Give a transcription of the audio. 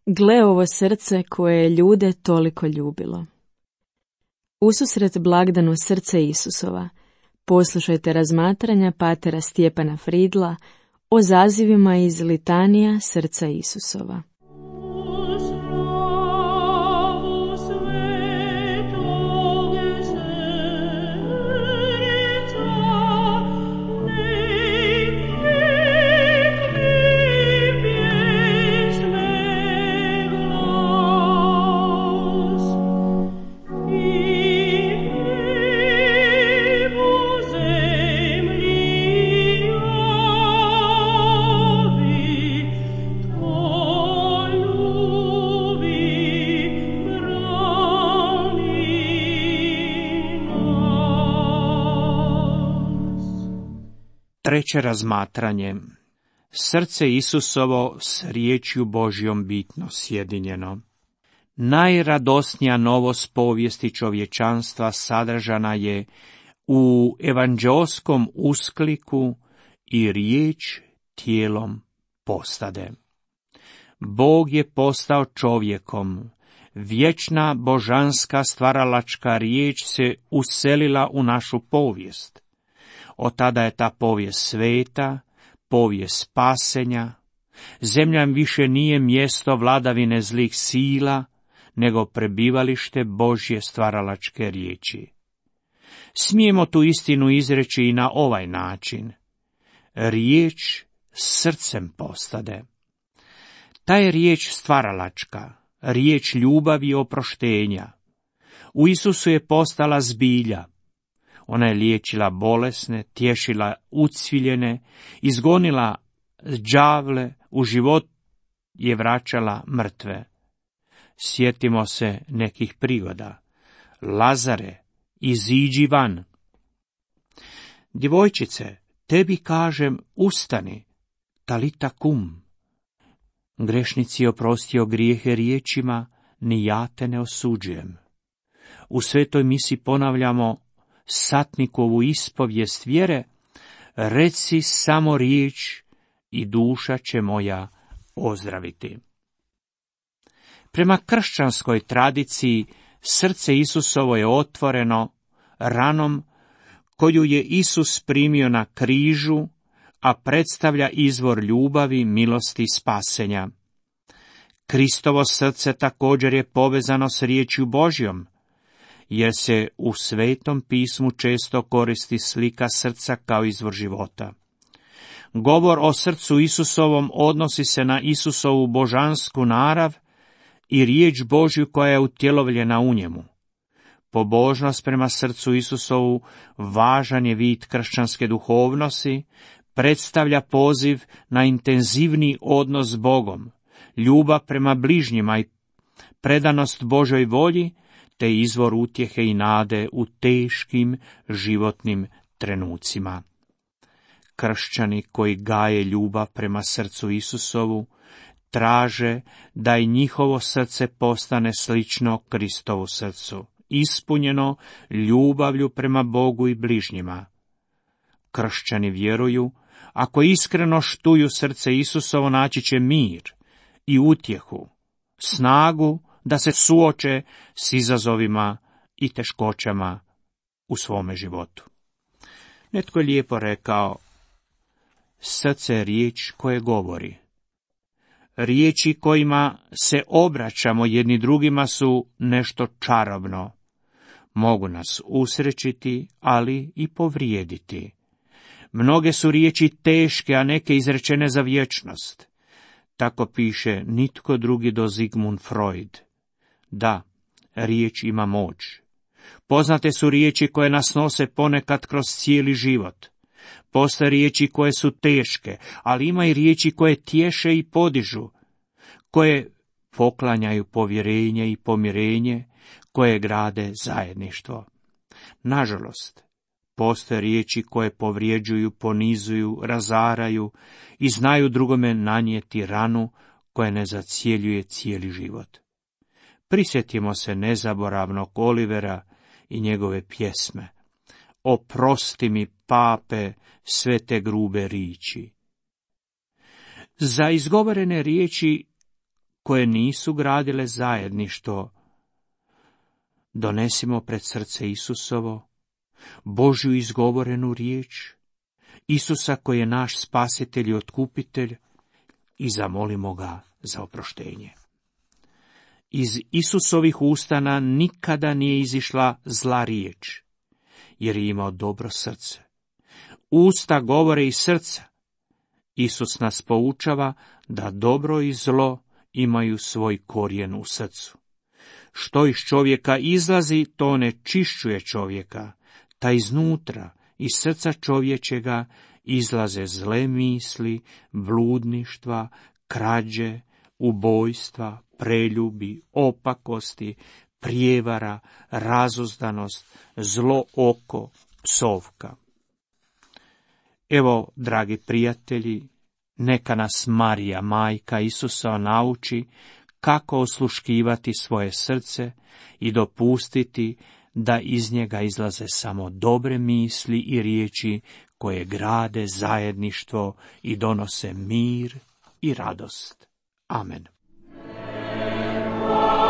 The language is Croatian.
Gle ovo srce koje je ljude toliko ljubilo. Ususret blagdanu srce Isusova, poslušajte razmatranja patera Stjepana Fridla o zazivima iz litanija srca Isusova. Treće razmatranje. Srce Isusovo s riječju Božjom bitno sjedinjeno. Najradosnija novost povijesti čovječanstva sadržana je u evanđeoskom uskliku i riječ tijelom postade. Bog je postao čovjekom. Vječna božanska stvaralačka riječ se uselila u našu povijest. Od tada je ta povijest sveta, povijest spasenja. Zemlja više nije mjesto vladavine zlih sila, nego prebivalište Božje stvaralačke riječi. Smijemo tu istinu izreći i na ovaj način. Riječ srcem postade. Ta je riječ stvaralačka, riječ ljubavi i oproštenja. U Isusu je postala zbilja. Ona je liječila bolesne, tješila ucviljene, izgonila đavle, u život je vraćala mrtve. Sjetimo se nekih prigoda. Lazare, iziđi van. Djevojčice, tebi kažem, ustani, talita kum. Grešnici je oprostio grijehe riječima, ni ja te ne osuđujem. U svetoj misi ponavljamo satnikovu ispovijest vjere, reci samo riječ i duša će moja ozdraviti. Prema kršćanskoj tradiciji, srce Isusovo je otvoreno ranom koju je Isus primio na križu, a predstavlja izvor ljubavi, milosti i spasenja. Kristovo srce također je povezano s riječju Božjom, jer se u Svetom pismu često koristi slika srca kao izvor života. Govor o srcu Isusovom odnosi se na Isusovu božansku narav i riječ Božju koja je utjelovljena u njemu. Pobožnost prema srcu Isusovu važan je vid kršćanske duhovnosti, predstavlja poziv na intenzivni odnos s Bogom, ljubav prema bližnjima i predanost Božoj volji, te izvor utjehe i nade u teškim životnim trenucima. Kršćani koji gaje ljubav prema srcu Isusovu traže da i njihovo srce postane slično Kristovu srcu, ispunjeno ljubavlju prema Bogu i bližnjima. Kršćani vjeruju, ako iskreno štuju srce Isusovo, naći će mir i utjehu, snagu da se suoče s izazovima i teškoćama u svome životu. Netko je lijepo rekao, srce je riječ koje govori. Riječi kojima se obraćamo jedni drugima su nešto čarobno. Mogu nas usrećiti, ali i povrijediti. Mnoge su riječi teške, a neke izrečene za vječnost. Tako piše nitko drugi do Sigmund Freud. Da, riječ ima moć. Poznate su riječi koje nas nose ponekad kroz cijeli život. Postoje riječi koje su teške, ali ima i riječi koje tješe i podižu, koje poklanjaju povjerenje i pomirenje, koje grade zajedništvo. Nažalost, postoje riječi koje povrijeđuju, ponizuju, razaraju i znaju drugome nanijeti ranu koja ne zacjeljuje cijeli život. Prisjetimo se nezaboravnog Olivera i njegove pjesme. Oprosti mi, pape, sve te grube riječi. Za izgovorene riječi koje nisu gradile zajedništvo, donesimo pred srce Isusovo, Božju izgovorenu riječ, Isusa koji je naš spasitelj i otkupitelj, i zamolimo ga za oproštenje. Iz Isusovih ustana nikada nije izišla zla riječ, jer je imao dobro srce. Usta govore iz srca. Isus nas poučava da dobro i zlo imaju svoj korijen u srcu. Što iz čovjeka izlazi, to ne čišćuje čovjeka, ta iznutra, iz srca čovječega, izlaze zle misli, bludništva, krađe, ubojstva, preljubi, opakosti, prijevara, razuzdanost, zlo oko, psovka. Evo, dragi prijatelji, neka nas Marija, majka Isusa, nauči kako osluškivati svoje srce i dopustiti da iz njega izlaze samo dobre misli i riječi koje grade zajedništvo i donose mir i radost. Amen.